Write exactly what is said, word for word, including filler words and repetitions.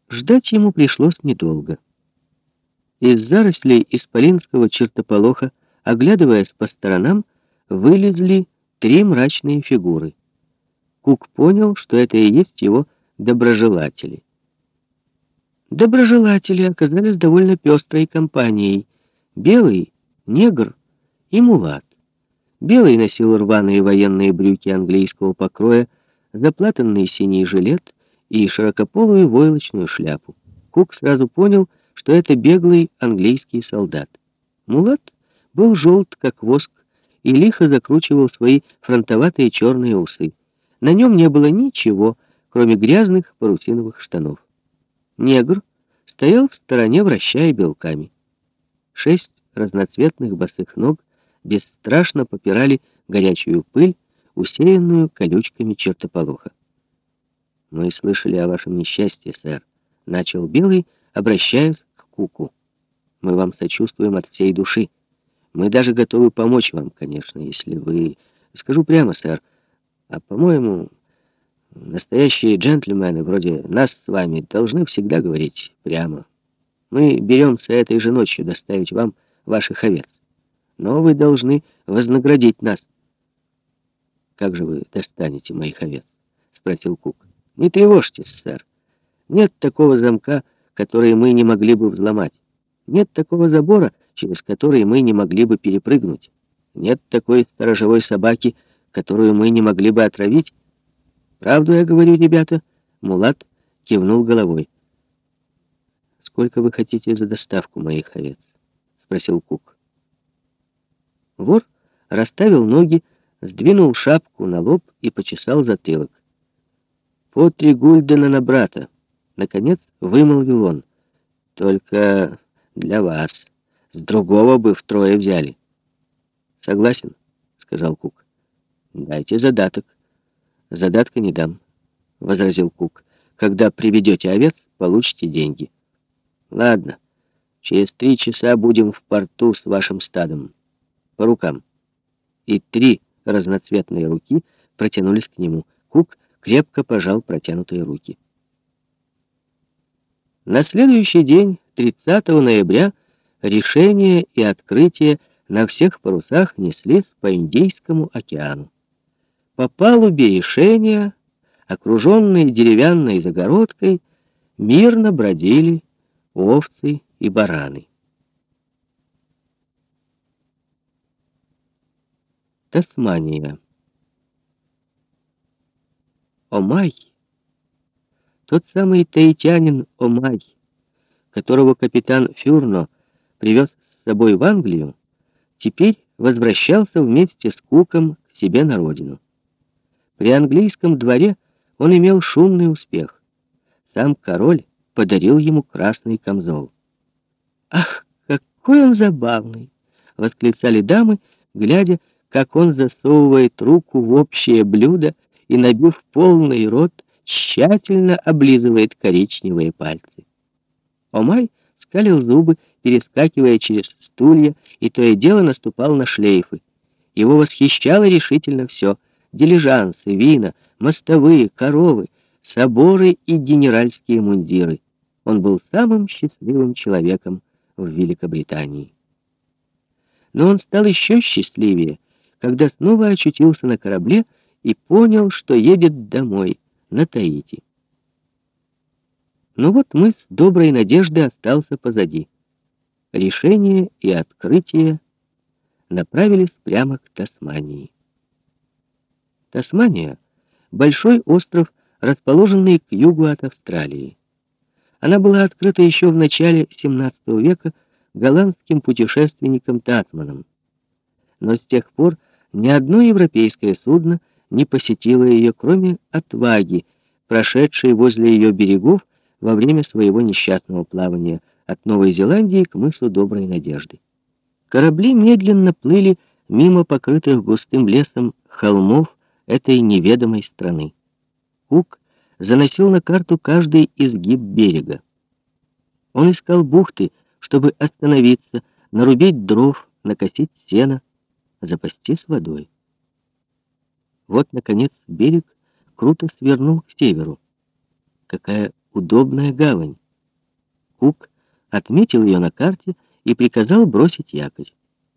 Ждать ему пришлось недолго. Из зарослей исполинского чертополоха, оглядываясь по сторонам, вылезли три мрачные фигуры. Кук понял, что это и есть его доброжелатели. Доброжелатели оказались довольно пестрой компанией. Белый, негр и мулат. Белый носил рваные военные брюки английского покроя, заплатанный синий жилет и широкополую войлочную шляпу. Кук сразу понял, что это беглый английский солдат. Мулат был желт, как воск, и лихо закручивал свои фронтоватые черные усы. На нем не было ничего, кроме грязных парусиновых штанов. Негр стоял в стороне, вращая белками. Шесть разноцветных босых ног бесстрашно попирали горячую пыль, усеянную колючками чертополоха. «Мы слышали о вашем несчастье, сэр», — начал Белый, обращаясь к Куку. «Мы вам сочувствуем от всей души. Мы даже готовы помочь вам, конечно, если вы... Скажу прямо, сэр, а, по-моему, настоящие джентльмены вроде нас с вами должны всегда говорить прямо. Мы беремся этой же ночью доставить вам ваших овец. Но вы должны вознаградить нас». «Как же вы достанете моих овец?» — спросил Кук. «Не тревожьтесь, сэр. Нет такого замка, который мы не могли бы взломать. Нет такого забора, через который мы не могли бы перепрыгнуть. Нет такой сторожевой собаки, которую мы не могли бы отравить. Правду я говорю, ребята?» Мулат кивнул головой. «Сколько вы хотите за доставку моих овец?» — спросил Кук. Вор расставил ноги, сдвинул шапку на лоб и почесал затылок. «По три гульдена на брата», — наконец вымолвил он. «Только для вас. С другого бы втрое взяли». «Согласен», — сказал Кук. «Дайте задаток». «Задатка не дам», — возразил Кук. «Когда приведете овец, получите деньги». «Ладно, через три часа будем в порту с вашим стадом. По рукам». И три разноцветные руки протянулись к нему. Кук крепко пожал протянутые руки. На следующий день, тридцатого ноября, решение и открытие на всех парусах неслись по Индийскому океану. По палубе решения, окруженные деревянной загородкой, мирно бродили овцы и бараны. Тасмания. Омай, тот самый таитянин Омай, которого капитан Фюрно привез с собой в Англию, теперь возвращался вместе с Куком к себе на родину. При английском дворе он имел шумный успех. Сам король подарил ему красный камзол. «Ах, какой он забавный!» — восклицали дамы, глядя, как он засовывает руку в общее блюдо и, набив полный рот, тщательно облизывает коричневые пальцы. Омай скалил зубы, перескакивая через стулья, и то и дело наступал на шлейфы. Его восхищало решительно все — дилижансы, вина, мостовые, коровы, соборы и генеральские мундиры. Он был самым счастливым человеком в Великобритании. Но он стал еще счастливее, когда снова очутился на корабле и понял, что едет домой, на Таити. Но вот мыс Доброй Надежды остался позади. Решение и открытие направились прямо к Тасмании. Тасмания — большой остров, расположенный к югу от Австралии. Она была открыта еще в начале семнадцатого века голландским путешественником Татманом. Но с тех пор ни одно европейское судно не посетило ее, кроме «Отваги», прошедшей возле ее берегов во время своего несчастного плавания от Новой Зеландии к мысу Доброй Надежды. Корабли медленно плыли мимо покрытых густым лесом холмов этой неведомой страны. Кук заносил на карту каждый изгиб берега. Он искал бухты, чтобы остановиться, нарубить дров, накосить сено, запастись водой. Вот, наконец, берег круто свернул к северу. Какая удобная гавань. Кук отметил ее на карте и приказал бросить якорь.